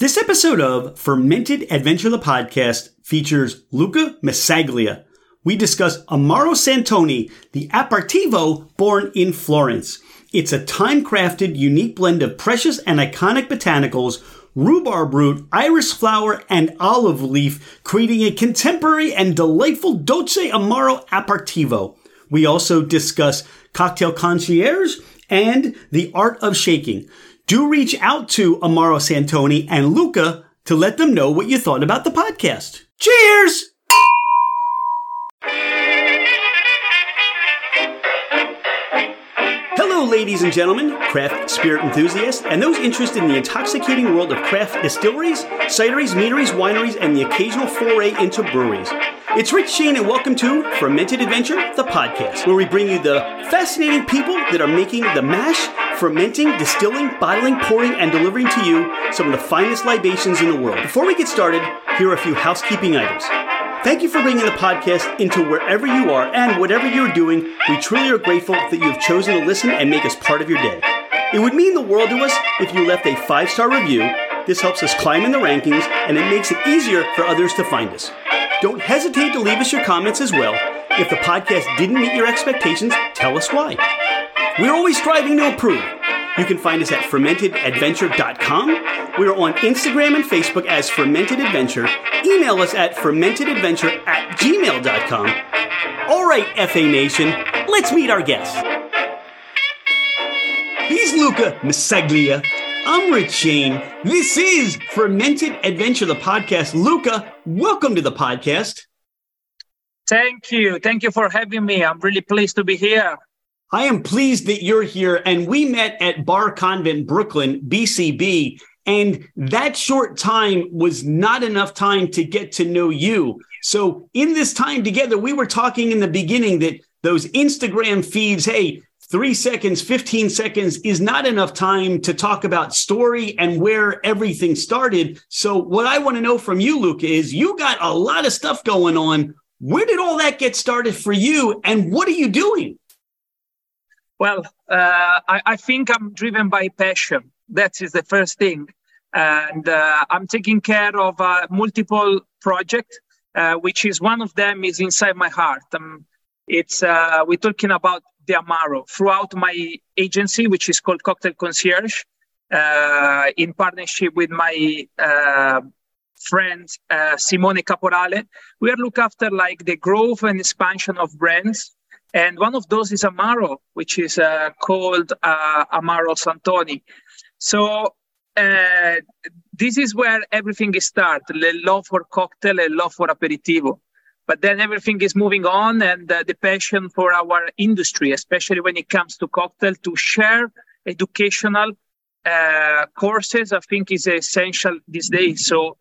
This episode of Fermented Adventure the Podcast features Luca Missaglia. We discuss Amaro Santoni, the aperitivo born in Florence. It's a time-crafted, unique blend of precious and iconic botanicals, rhubarb root, iris flower, and olive leaf, creating a contemporary and delightful Dolce Amaro aperitivo. We also discuss cocktail concierge and the art of shaking. Do reach out to Amaro Santoni and Luca to let them know what you thought about the podcast. Cheers! Hello, ladies and gentlemen, craft spirit enthusiasts, and those interested in the intoxicating world of craft distilleries, cideries, meaderies, wineries, and the occasional foray into breweries. It's Rich Shane, and welcome to Fermented Adventure, the podcast, where we bring you the fascinating people that are making the mash, fermenting, distilling, bottling, pouring, and delivering to you some of the finest libations in the world. Before we get started, here are a few housekeeping items. Thank you for bringing the podcast into wherever you are and whatever you're doing. We truly are grateful that you have chosen to listen and make us part of your day. It would mean the world to us if you left a 5-star review. This helps us climb in the rankings, and it makes it easier for others to find us. Don't hesitate to leave us your comments as well. If the podcast didn't meet your expectations, tell us why. We're always striving to improve. You can find us at fermentedadventure.com. We are on Instagram and Facebook as Fermented Adventure. Email us at fermentedadventure@gmail.com. All right, FA Nation, let's meet our guest. He's Luca Missaglia. I'm Rich Shane. This is Fermented Adventure, the podcast. Luca, welcome to the podcast. Thank you. Thank you for having me. I'm really pleased to be here. I am pleased that you're here. And we met at Bar Convent, Brooklyn, BCB. And that short time was not enough time to get to know you. So in this time together, we were talking in the beginning that those Instagram feeds, hey, 3 seconds, 15 seconds is not enough time to talk about story and where everything started. So what I want to know from you, Luca, is you got a lot of stuff going on. Where did all that get started for you? And what are you doing? Well, I think I'm driven by passion. That is the first thing. And I'm taking care of multiple projects, which is one of them is inside my heart. We're talking about the Amaro throughout my agency, which is called Cocktail Concierge, in partnership with my friend Simone Caporale. We are looking after like the growth and expansion of brands. And one of those is Amaro, which is called Amaro Santoni. So this is where everything is started, the love for cocktail and love for aperitivo. But then everything is moving on, and the passion for our industry, especially when it comes to cocktail, to share educational courses, I think is essential these days. So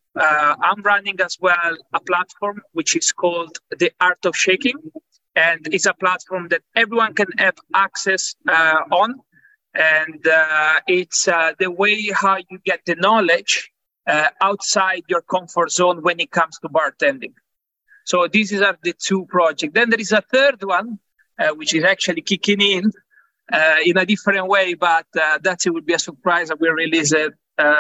I'm running as well a platform which is called The Art of Shaking. And it's a platform that everyone can have access on. And it's the way how you get the knowledge outside your comfort zone when it comes to bartending. So these are the two projects. Then there is a third one, which is actually kicking in a different way, but that it will be a surprise that we'll release it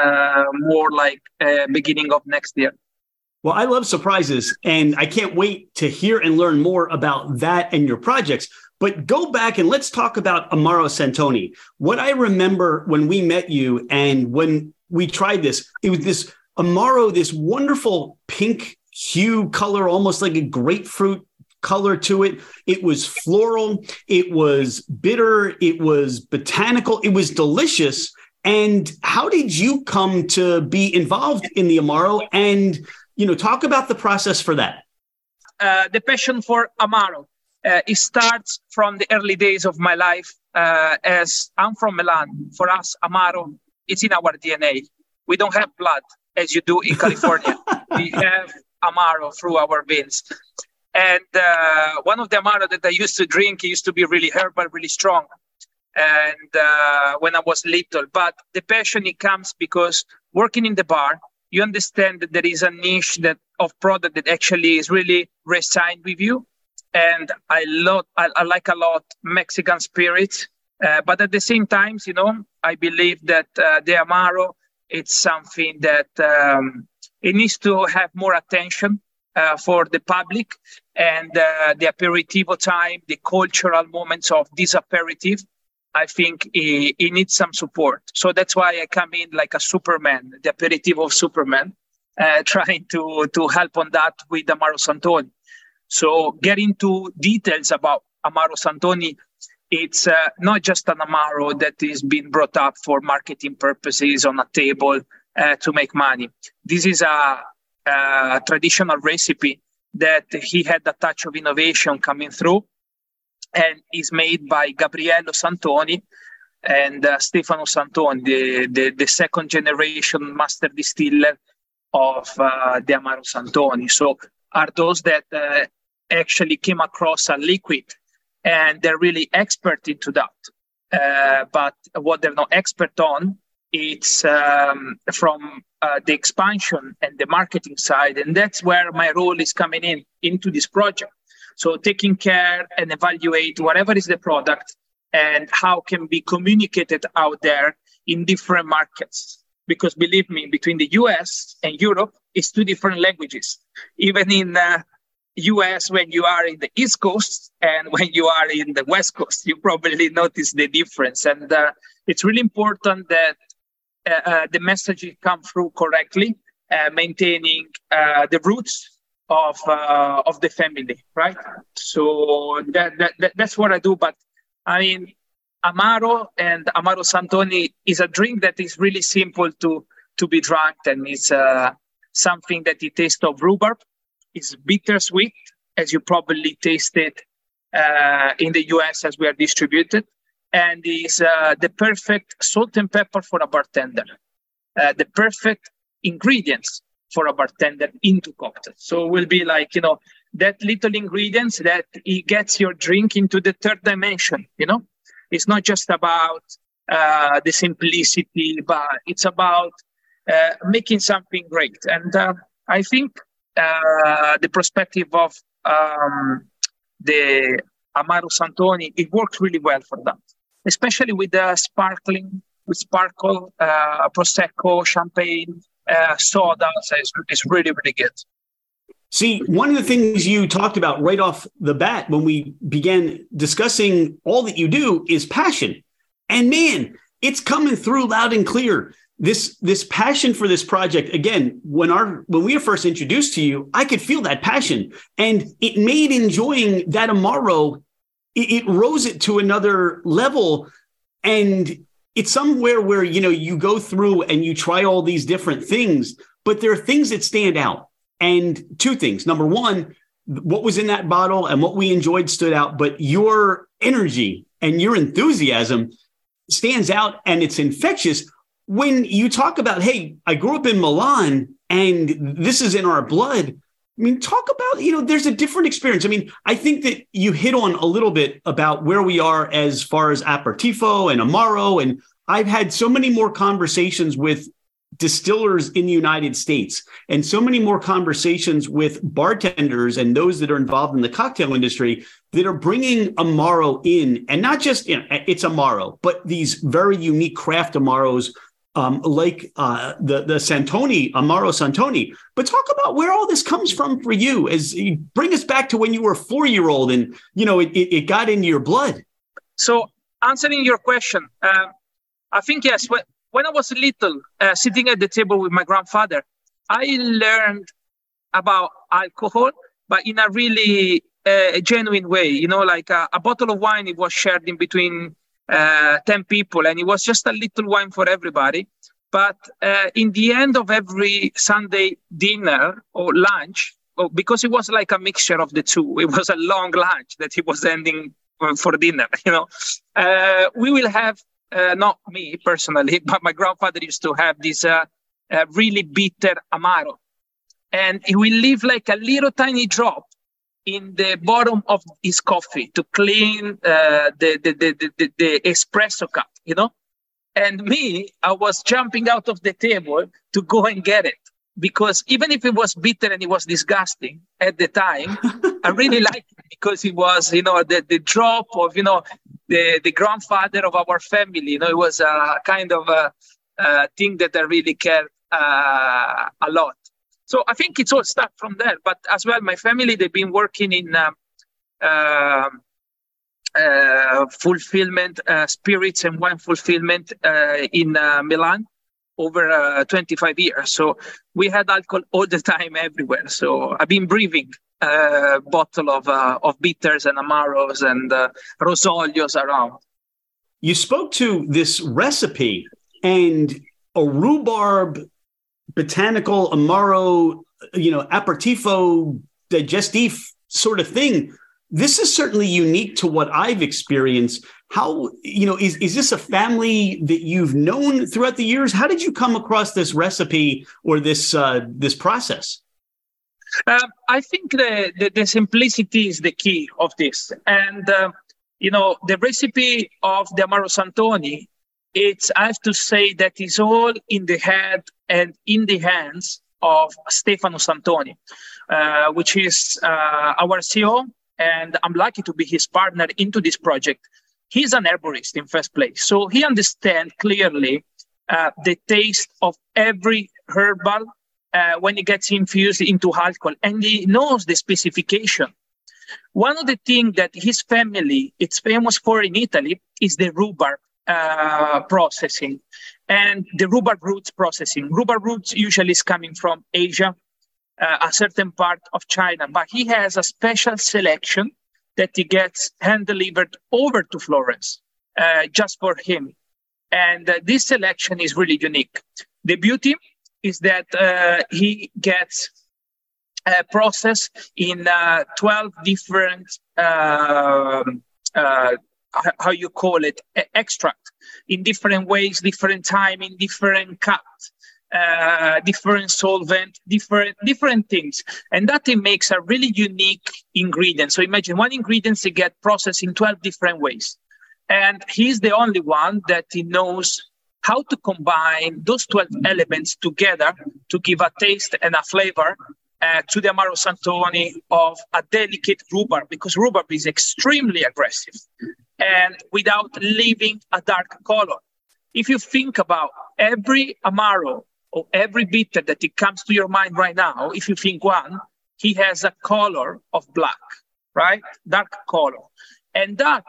more like beginning of next year. Well, I love surprises, and I can't wait to hear and learn more about that and your projects. But go back and let's talk about Amaro Santoni. What I remember when we met you and when we tried this, it was this Amaro, this wonderful pink hue color, almost like a grapefruit color to it. It was floral. It was bitter. It was botanical. It was delicious. And how did you come to be involved in the Amaro? And talk about the process for that. The passion for Amaro, it starts from the early days of my life. As I'm from Milan, for us, Amaro is in our DNA. We don't have blood as you do in California. We have Amaro through our veins. And one of the Amaro that I used to drink, it used to be really herbal, really strong. And when I was little, but the passion, it comes because working in the bar, you understand that there is a niche of product that actually is really resigned with you. And I like a lot Mexican spirits. But at the same time, I believe that the Amaro it's something that it needs to have more attention for the public, and the aperitivo time, the cultural moments of this aperitif, I think it needs some support. So that's why I come in like a Superman, the aperitivo of Superman, trying to help on that with Amaro Santoni. So get into details about Amaro Santoni. It's not just an Amaro that is being brought up for marketing purposes on a table to make money. This is a traditional recipe that he had a touch of innovation coming through, and is made by Gabriello Santoni and Stefano Santoni, the second generation master distiller of the Amaro Santoni. So are those that actually came across a liquid, and they're really expert into that. But what they're not expert on, it's from the expansion and the marketing side. And that's where my role is coming into this project. So taking care and evaluate whatever is the product and how can be communicated out there in different markets. Because believe me, between the US and Europe, it's two different languages. Even in US, when you are in the East Coast and when you are in the West Coast, you probably notice the difference. And it's really important that the messages come through correctly, maintaining the roots of the family, right? So that's what I do. But I mean, Amaro and Amaro Santoni is a drink that is really simple to be drunk, and it's something that it tastes of rhubarb. It's bittersweet, as you probably tasted in the US as we are distributed, and is the perfect salt and pepper for a bartender, the perfect ingredients for a bartender into cocktails. So it will be like, that little ingredients that it gets your drink into the third dimension, It's not just about the simplicity, but it's about making something great. And I think the perspective of the Amaro Santoni, it works really well for that, especially with the sparkling, with sparkle, Prosecco, champagne, sodas. It's really, really good. See, one of the things you talked about right off the bat when we began discussing all that you do is passion. And man, it's coming through loud and clear. This passion for this project, again, when we were first introduced to you, I could feel that passion. And it made enjoying that Amaro, it rose it to another level. And it's somewhere where, you go through and you try all these different things, but there are things that stand out. And two things. Number one, what was in that bottle and what we enjoyed stood out, but your energy and your enthusiasm stands out, and it's infectious. When you talk about, hey, I grew up in Milan and this is in our blood. I mean, talk about, there's a different experience. I mean, I think that you hit on a little bit about where we are as far as Aperitivo and Amaro. And I've had so many more conversations with distillers in the United States and so many more conversations with bartenders and those that are involved in the cocktail industry that are bringing Amaro in, and not just, it's Amaro, but these very unique craft Amaros like the Santoni, Amaro Santoni. But talk about where all this comes from for you, as you bring us back to when you were a 4-year-old and, it got into your blood. So answering your question, I think, yes, when I was little, sitting at the table with my grandfather, I learned about alcohol, but in a really genuine way. Like a bottle of wine, it was shared in between 10 people, and it was just a little wine for everybody. But in the end of every Sunday dinner or lunch, because it was like a mixture of the two, it was a long lunch that he was ending for dinner, we will have, not me personally, but my grandfather used to have this really bitter Amaro. And he will leave like a little tiny drop in the bottom of his coffee to clean the espresso cup, And me, I was jumping out of the table to go and get it. Because even if it was bitter and it was disgusting at the time, I really liked it because it was, the drop of, the grandfather of our family. It was a kind of thing that I really care a lot. So I think it's all start from there. But as well, my family, they've been working in fulfillment, spirits and wine fulfillment in Milan over 25 years. So we had alcohol all the time everywhere. So I've been breathing bottle of bitters and Amaros and Rosolios around. You spoke to this recipe and a rhubarb botanical Amaro, aperitivo digestif sort of thing. This is certainly unique to what I've experienced. How, is this a family that you've known throughout the years? How did you come across this recipe or this process? I think the simplicity is the key of this. And, the recipe of the Amaro Santoni, I have to say that is all in the head and in the hands of Stefano Santoni, which is our CEO. And I'm lucky to be his partner into this project. He's an herborist in first place. So he understands clearly the taste of every herbal when it gets infused into alcohol. And he knows the specification. One of the things that his family is famous for in Italy is the rhubarb processing and the rhubarb roots processing. Rhubarb roots usually is coming from Asia, a certain part of China, but he has a special selection that he gets hand-delivered over to Florence just for him. And this selection is really unique. The beauty is that he gets processed in 12 different, extract in different ways, different timing, different cuts. Different solvent, different things. And that it makes a really unique ingredient. So imagine one ingredient they get processed in 12 different ways. And he's the only one that he knows how to combine those 12 elements together to give a taste and a flavor to the Amaro Santoni of a delicate rhubarb, because rhubarb is extremely aggressive and without leaving a dark color. If you think about every Amaro or every bitter that it comes to your mind right now, if you think one, he has a color of black, right? Dark color. And that,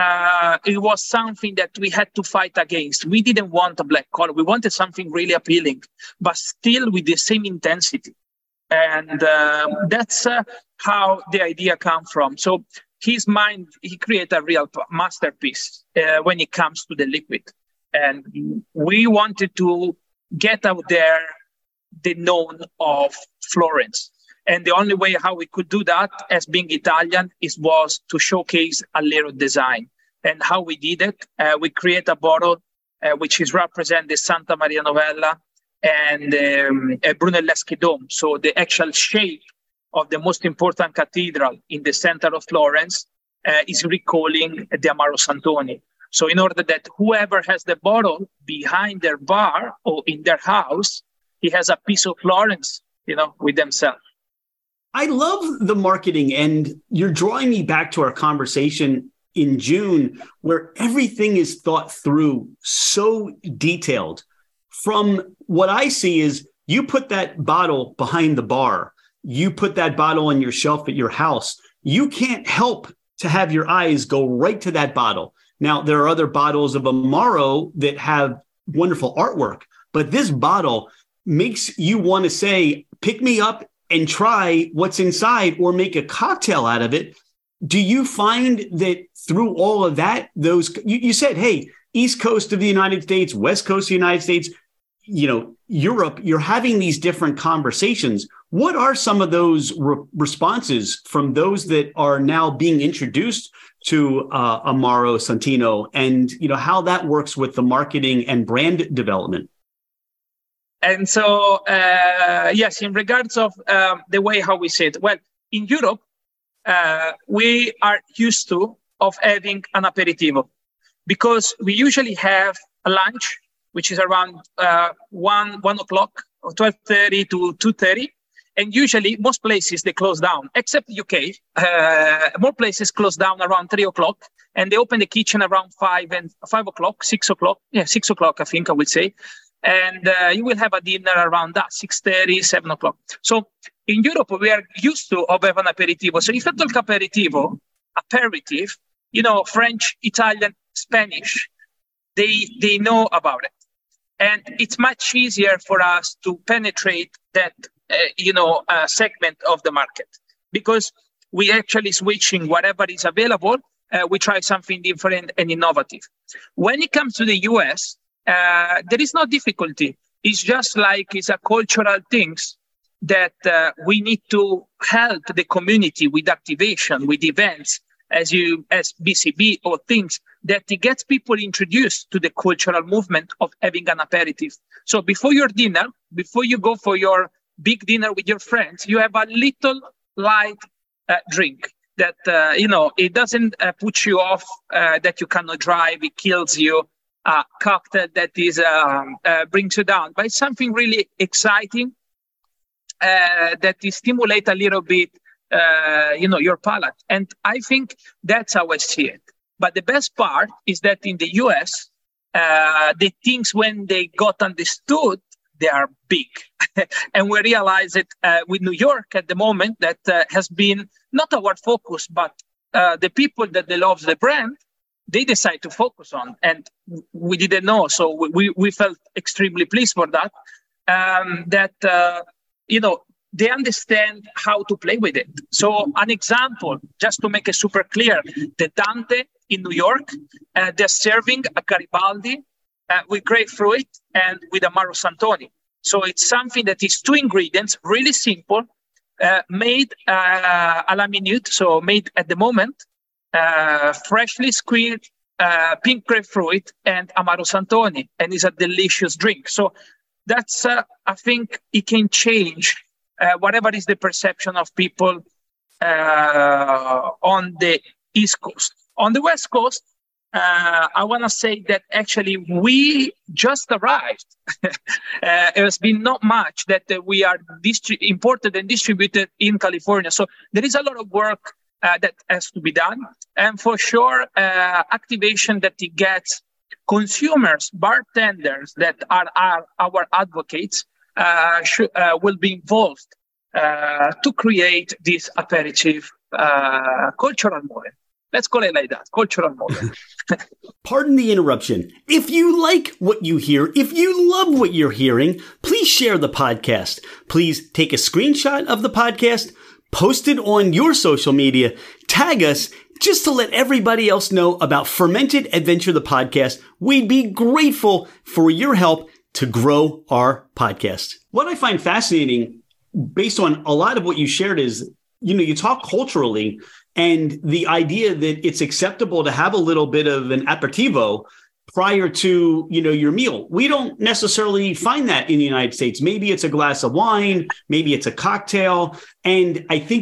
it was something that we had to fight against. We didn't want a black color. We wanted something really appealing, but still with the same intensity. And that's how the idea came from. So his mind, he created a real masterpiece when it comes to the liquid. And we wanted to get out there the known of Florence. And the only way how we could do that as being Italian was to showcase a little design. And how we did it, we create a bottle which is represent the Santa Maria Novella and Brunelleschi Dome. So the actual shape of the most important cathedral in the center of Florence is recalling the Amaro Santoni. So in order that whoever has the bottle behind their bar or in their house, he has a piece of Florence, with themselves. I love the marketing, and you're drawing me back to our conversation in June where everything is thought through, so detailed. From what I see is you put that bottle behind the bar, you put that bottle on your shelf at your house. You can't help to have your eyes go right to that bottle. Now, there are other bottles of Amaro that have wonderful artwork, but this bottle makes you want to say, pick me up and try what's inside or make a cocktail out of it. Do you find that through all of that, you said, hey, East Coast of the United States, West Coast of the United States, Europe, you're having these different conversations. What are some of those responses from those that are now being introduced to Amaro Santino, and how that works with the marketing and brand development? And so, yes, in regards of the way how we say it, well, in Europe, we are used to of having an aperitivo, because we usually have a lunch, which is around 1 o'clock or 12:30 to 2:30. And usually most places, they close down, except the UK. More places close down around 3 o'clock, and they open the kitchen around 5 o'clock, 6 o'clock. Yeah, 6 o'clock, I think I would say. and you will have a dinner around that 6:30, 7 o'clock. So in Europe, we are used to have an aperitivo. So if I talk aperitif, French, Italian, Spanish, they know about it. And it's much easier for us to penetrate that, segment of the market, because we actually switching whatever is available. We try something different and innovative. When it comes to the US, there is no difficulty. It's just like it's a cultural things that we need to help the community with activation, with events, as BCB or things that it gets people introduced to the cultural movement of having an aperitif. So before your dinner, before you go for your big dinner with your friends, you have a little light drink that, it doesn't put you off, that you cannot drive, it kills you, cocktail that is brings you down. But it's something really exciting that is stimulate a little bit your palate. And I think that's how I see it. But the best part is that in the US, the things when they got understood, they are big. And we realize it with New York at the moment that has been not our focus, but the people that they love the brand, they decide to focus on. And we didn't know. So we felt extremely pleased for that, they understand how to play with it. So an example, just to make it super clear, the Dante in New York, they're serving a Garibaldi with grapefruit and with Amaro Santoni. So it's something that is 2 ingredients, really simple, made à la minute, so made at the moment, freshly squeezed pink grapefruit and Amaro Santoni, and it's a delicious drink. So that's, I think it can change whatever is the perception of people on the East Coast. On the West Coast, I want to say that actually we just arrived. It has been not much that we are imported and distributed in California. So there is a lot of work that has to be done. And for sure, activation that it gets consumers, bartenders that are our advocates will be involved to create this aperitif cultural moment. Let's call it like that, cultural moment. Pardon the interruption. If you like what you hear, if you love what you're hearing, please share the podcast. Please take a screenshot of the podcast, post it on your social media, tag us, just to let everybody else know about Fermented Adventure, the podcast. We'd be grateful for your help to grow our podcast. What I find fascinating, based on a lot of what you shared, is, you talk culturally, and the idea that it's acceptable to have a little bit of an aperitivo prior to, your meal. We don't necessarily find that in the United States. Maybe it's a glass of wine, maybe it's a cocktail. And I think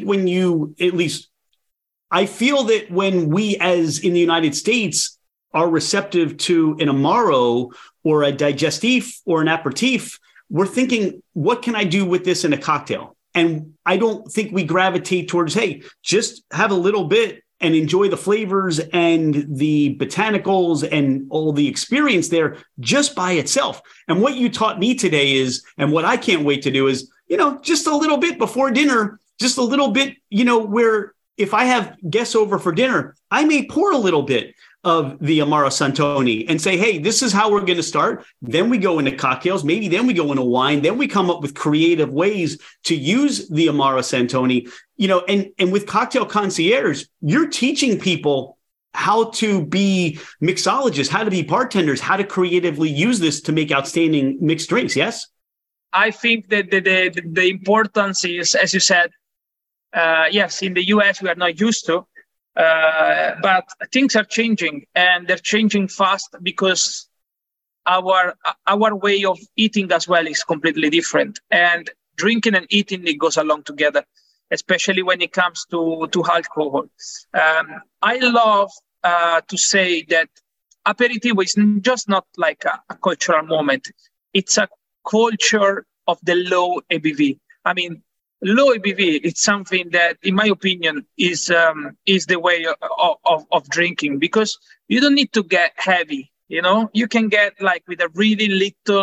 I feel that when we, as in the United States, are receptive to an Amaro or a digestif or an aperitif, we're thinking, what can I do with this in a cocktail? And I don't think we gravitate towards, hey, just have a little bit and enjoy the flavors and the botanicals and all the experience there just by itself. And what you taught me today is, and what I can't wait to do is, just a little bit before dinner, just a little bit, where if I have guests over for dinner, I may pour a little bit of the Amaro Santoni and say, hey, this is how we're going to start. Then we go into cocktails. Maybe then we go into wine. Then we come up with creative ways to use the Amaro Santoni, and with Cocktail Concierge, you're teaching people how to be mixologists, how to be bartenders, how to creatively use this to make outstanding mixed drinks. Yes. I think that the importance is, as you said, yes, in the US, we are not used to. But things are changing, and they're changing fast because our way of eating as well is completely different. And drinking and eating, it goes along together, especially when it comes to alcohol. I love to say that aperitivo is just not like a cultural moment. It's a culture of the low ABV. I mean, low ABV, it's something that, in my opinion, is the way of drinking, because you don't need to get heavy. You can get like with a really little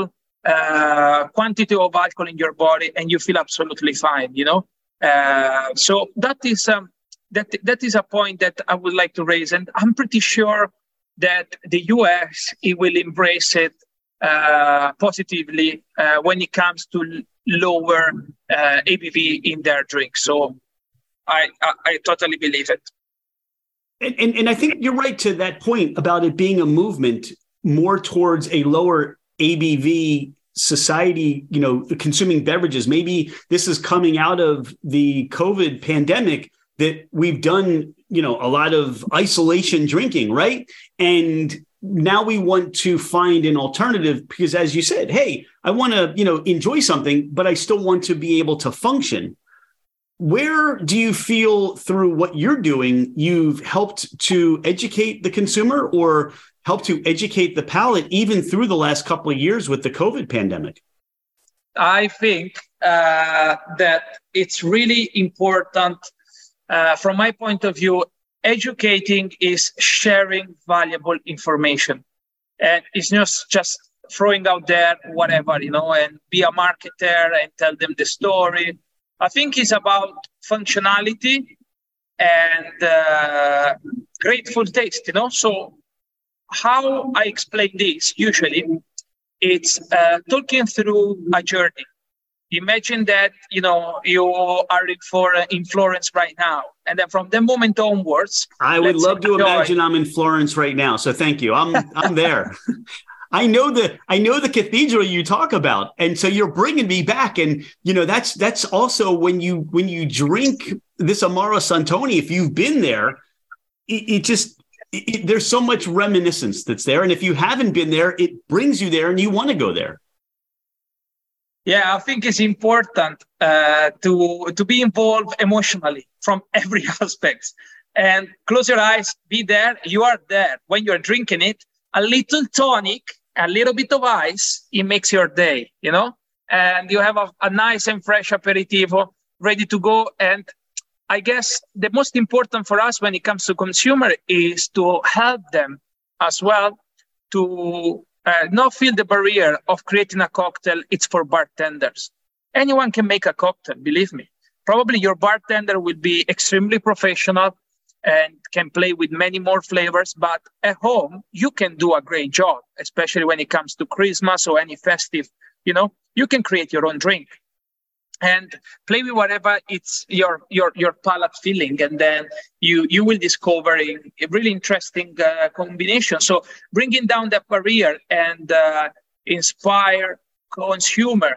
quantity of alcohol in your body, and you feel absolutely fine. So that is a point that I would like to raise, and I'm pretty sure that the US it will embrace it positively when it comes to lower ABV in their drink. So I totally believe it. And I think you're right to that point about it being a movement more towards a lower ABV society, consuming beverages. Maybe this is coming out of the COVID pandemic that we've done, a lot of isolation drinking, right? And now we want to find an alternative because, as you said, hey, I want to, enjoy something, but I still want to be able to function. Where do you feel through what you're doing, you've helped to educate the consumer or help to educate the palate even through the last couple of years with the COVID pandemic? I think that it's really important. From my point of view, educating is sharing valuable information. And it's not just throwing out there whatever, and be a marketer and tell them the story. I think it's about functionality and grateful taste, So how I explain this usually, it's talking through a journey. Imagine that, you are in Florence right now. And then from the moment onwards, I would love to imagine I'm in Florence right now. So thank you. I'm there. I know the cathedral you talk about. And so you're bringing me back. And, that's also when you drink this Amaro Santoni, if you've been there, there's so much reminiscence that's there. And if you haven't been there, it brings you there and you want to go there. Yeah, I think it's important to be involved emotionally from every aspect. And close your eyes, be there. You are there. When you're drinking it, a little tonic, a little bit of ice, it makes your day, And you have a nice and fresh aperitivo ready to go. And I guess the most important for us when it comes to consumer is to help them as well to not feel the barrier of creating a cocktail. It's for bartenders. Anyone can make a cocktail, believe me. Probably your bartender will be extremely professional and can play with many more flavors. But at home, you can do a great job, especially when it comes to Christmas or any festive. You can create your own drink and play with whatever it's your palate feeling. And then you will discover a really interesting combination. So bringing down that barrier and inspire consumer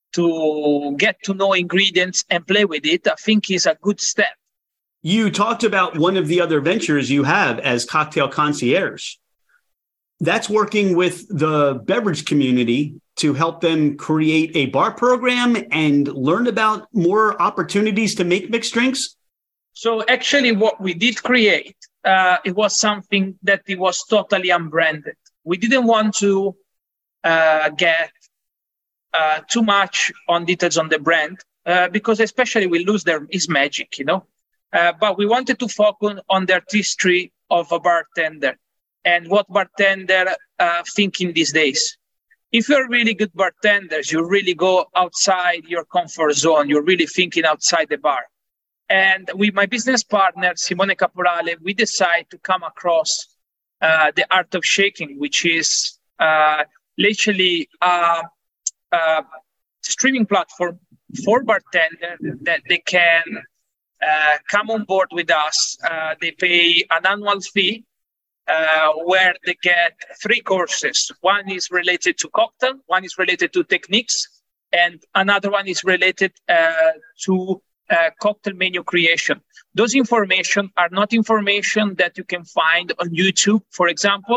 to get to know ingredients and play with it, I think is a good step. You talked about one of the other ventures you have as Cocktail Concierge. That's working with the beverage community to help them create a bar program and learn about more opportunities to make mixed drinks? So actually what we did create, it was something that it was totally unbranded. We didn't want to get too much on details on the brand because especially we lose its magic, But we wanted to focus on the artistry of a bartender and what bartender thinking these days. If you're really good bartenders, you really go outside your comfort zone. You're really thinking outside the bar. And with my business partner, Simone Caporale, we decided to come across the Art of Shaking, which is literally a streaming platform for bartenders that they can come on board with us. They pay an annual fee where they get 3 courses. One is related to cocktail, one is related to techniques, and another one is related to cocktail menu creation. Those information are not information that you can find on YouTube, for example,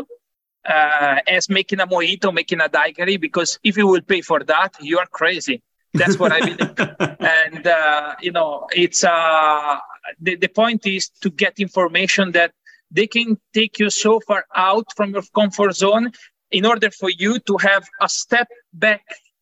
as making a mojito, making a daiquiri, because if you will pay for that, you are crazy. That's what I believe. And, it's the point is to get information that they can take you so far out from your comfort zone in order for you to have a step back,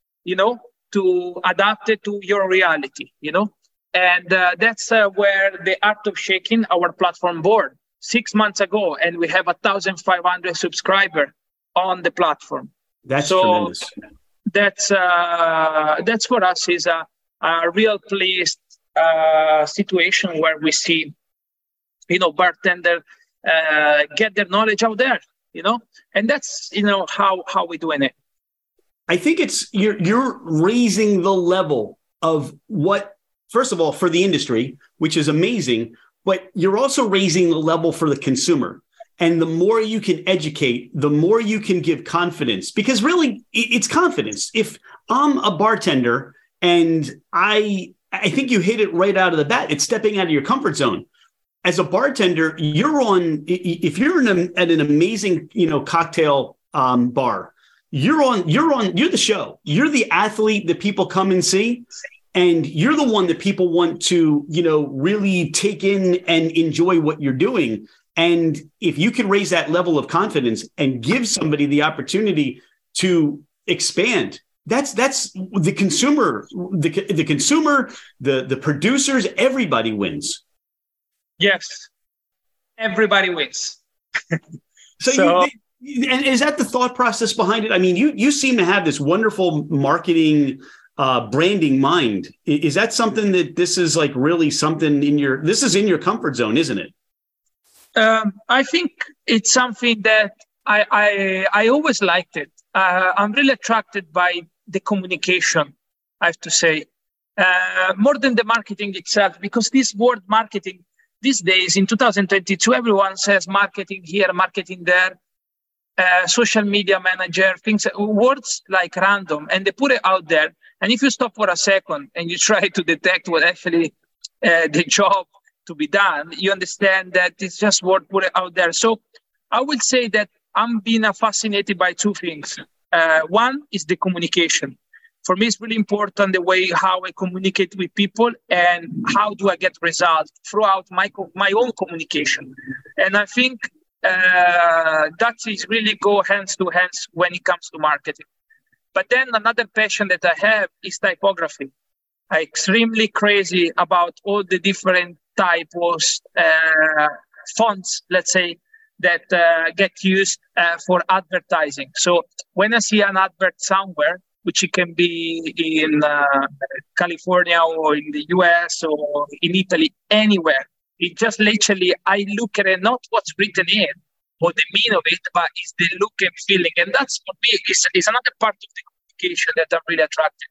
to adapt it to your reality, And that's where the Art of Shaking, our platform born 6 months ago, and we have 1,500 subscribers on the platform. That's tremendous. that's for us is a real pleased situation where we see, bartender get their knowledge out there, and that's how we're doing it. I think it's you're raising the level of what, first of all, for the industry, which is amazing, but you're also raising the level for the consumer. And the more you can educate, the more you can give confidence, because really it's confidence. If I'm a bartender and I think you hit it right out of the bat, it's stepping out of your comfort zone. As a bartender, if you're at an amazing, cocktail bar, you're the show. You're the athlete that people come and see. And you're the one that people want to, really take in and enjoy what you're doing. And if you can raise that level of confidence and give somebody the opportunity to expand, that's the consumer, the consumer, the producers, everybody wins. Yes, everybody wins. And is that the thought process behind it? I mean, you seem to have this wonderful marketing, branding mind. Is that something that this is like really something this is in your comfort zone, isn't it? I think it's something that I always liked it. I'm really attracted by the communication, I have to say, more than the marketing itself, because this word marketing these days in 2022, everyone says marketing here, marketing there, social media manager, words like random, and they put it out there. And if you stop for a second and you try to detect what actually the job to be done, you understand that it's just word put out there. So I would say that I'm being fascinated by two things. One is the communication. For me, it's really important the way how I communicate with people and how do I get results throughout my own communication. And I think that is really go hands to hands when it comes to marketing. But then another passion that I have is typography. I'm extremely crazy about all the different typos, fonts, let's say, that get used for advertising. So when I see an advert somewhere, which it can be in California or in the US or in Italy, anywhere, it just literally, I look at it, not what's written in or the meaning of it, but it's the look and feeling. And that's for me is another part of the communication that I'm really attracted.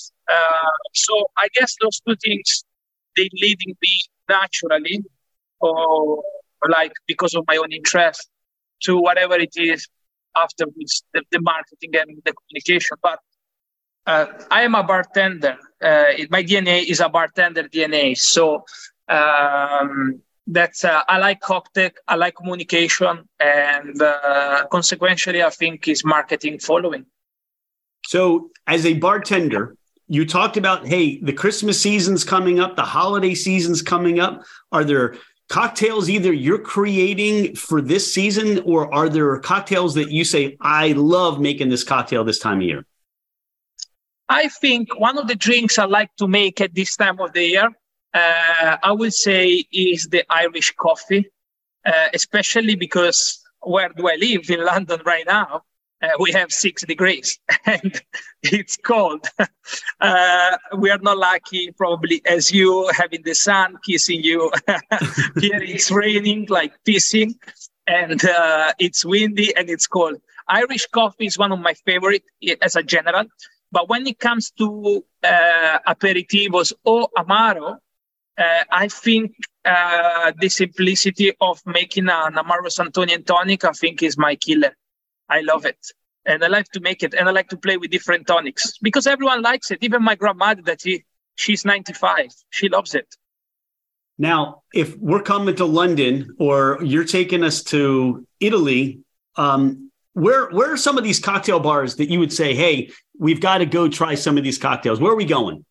So I guess those two things, they leading me naturally, or like because of my own interest, to whatever it is afterwards, the marketing and the communication. But I am a bartender. My DNA is a bartender DNA. So that's I like cocktail, I like communication, and consequentially, I think is marketing following. So as a bartender, you talked about, hey, the Christmas season's coming up, the holiday season's coming up. Are there cocktails either you're creating for this season, or are there cocktails that you say, I love making this cocktail this time of year? I think one of the drinks I like to make at this time of the year, I would say, is the Irish coffee, especially because where do I live in London right now? We have 6 degrees and it's cold. We are not lucky, probably, as you having the sun kissing you. Here it's raining like pissing, and it's windy and it's cold. Irish coffee is one of my favorite as a general. But when it comes to aperitivos or amaro, I think the simplicity of making an Amaro Santonian tonic, I think, is my killer. I love it. And I like to make it. And I like to play with different tonics because everyone likes it. Even my grandmother, she's 95. She loves it. Now, if we're coming to London or you're taking us to Italy, where are some of these cocktail bars that you would say, hey, we've got to go try some of these cocktails? Where are we going?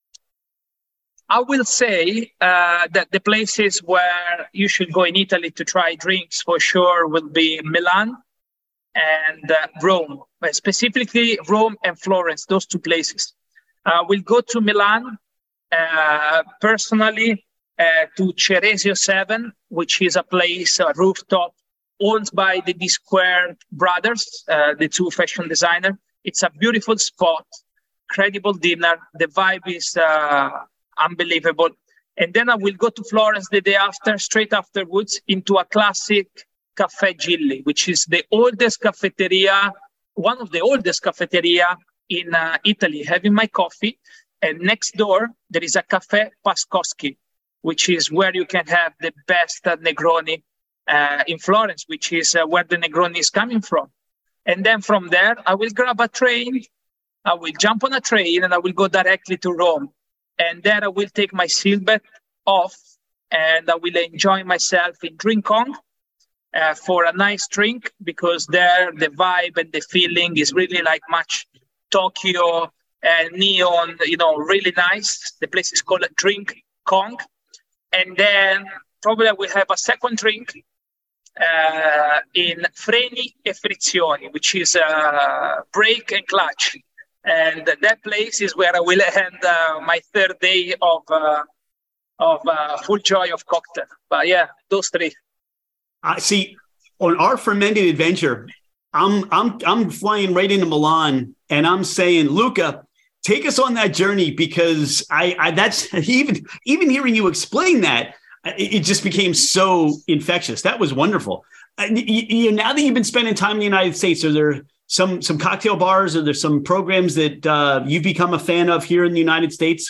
I will say that the places where you should go in Italy to try drinks for sure will be Milan and Rome, but specifically Rome and Florence, those two places. We'll go to Milan personally to Ceresio 7, which is a place, a rooftop, owned by the D Squared brothers, the two fashion designers. It's a beautiful spot, incredible dinner. The vibe is unbelievable. And then I will go to Florence the day after, straight afterwards, into a classic Caffè Gilli, which is the oldest cafeteria, one of the oldest cafeteria in Italy, having my coffee. And next door, there is a Caffè Pascoschi, which is where you can have the best Negroni in Florence, which is where the Negroni is coming from. And then from there, I will grab a train, I will jump on a train, and I will go directly to Rome. And there I will take my seatbelt off, and I will enjoy myself in Rincon for a nice drink, because there the vibe and the feeling is really like much Tokyo and neon, really nice. The place is called Drink Kong. And then probably I will have a second drink in Freni e Frizioni, which is brake and clutch. And that place is where I will end my third day of full joy of cocktail. But yeah, those three. I see. On our fermented adventure, I'm flying right into Milan, and I'm saying, Luca, take us on that journey, because I that's even hearing you explain that, it just became so infectious. That was wonderful. Now that you've been spending time in the United States, are there some cocktail bars, or there's some programs that you've become a fan of here in the United States?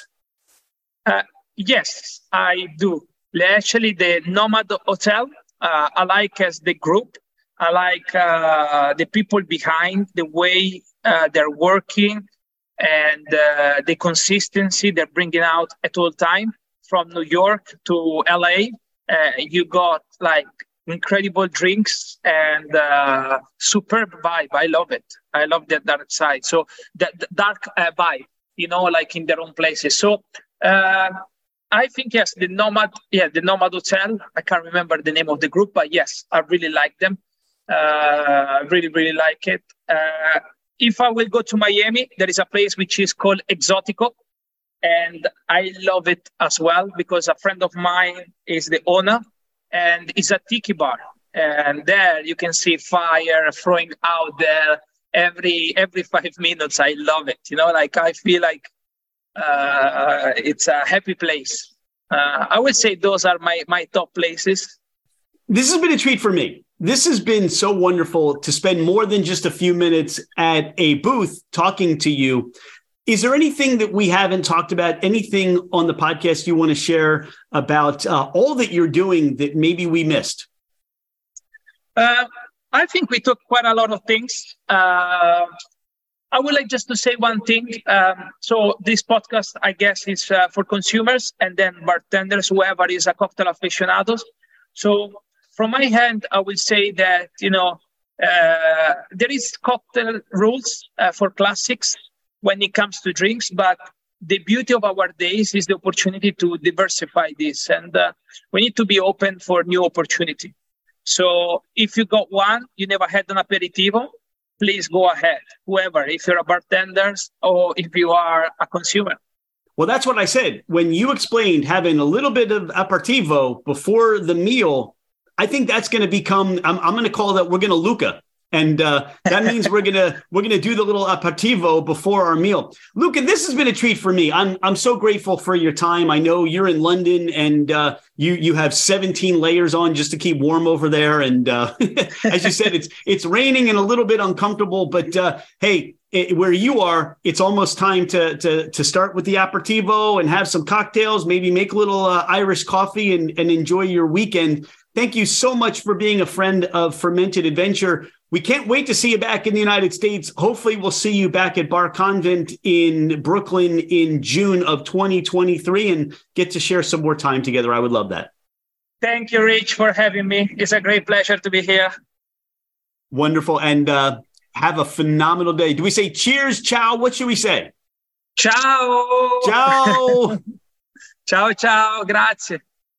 Yes, I do. Actually, the Nomad Hotel, I like as the group. I like the people behind, the way they're working, and the consistency they're bringing out at all time. From New York to LA, you got like incredible drinks and superb vibe. I love it. I love that dark side. So the dark vibe, like in their own places. So I think, yes, the Nomad Hotel. I can't remember the name of the group, but yes, I really like them. Really, really like it. If I will go to Miami, there is a place which is called Exotico. And I love it as well, because a friend of mine is the owner, and it's a tiki bar. And there you can see fire throwing out there every 5 minutes. I love it. I feel like it's a happy place. I would say those are my top places. This has been a treat for me. This has been so wonderful to spend more than just a few minutes at a booth talking to you. Is there anything that we haven't talked about, anything on the podcast you want to share about all that you're doing that maybe we missed? I think we took quite a lot of things. I would like just to say one thing. So this podcast, I guess, is for consumers and then bartenders, whoever is a cocktail aficionados. So from my hand, I will say that, there is cocktail rules for classics when it comes to drinks, but the beauty of our days is the opportunity to diversify this, and we need to be open for new opportunity. So if you got one, you never had an aperitivo, please go ahead, whoever, if you're a bartender or if you are a consumer. Well, that's what I said. When you explained having a little bit of aperitivo before the meal, I think that's going to become, I'm going to call that, we're going to Luca. And that means we're gonna do the little aperitivo before our meal. Luca, this has been a treat for me. I'm so grateful for your time. I know you're in London, and you have 17 layers on just to keep warm over there. And as you said, it's raining and a little bit uncomfortable. But hey, where you are, it's almost time to start with the aperitivo and have some cocktails. Maybe make a little Irish coffee and enjoy your weekend. Thank you so much for being a friend of Fermented Adventure. We can't wait to see you back in the United States. Hopefully we'll see you back at Bar Convent in Brooklyn in June of 2023 and get to share some more time together. I would love that. Thank you, Rich, for having me. It's a great pleasure to be here. Wonderful. And have a phenomenal day. Do we say cheers, ciao? What should we say? Ciao. Ciao. Ciao, ciao. Grazie.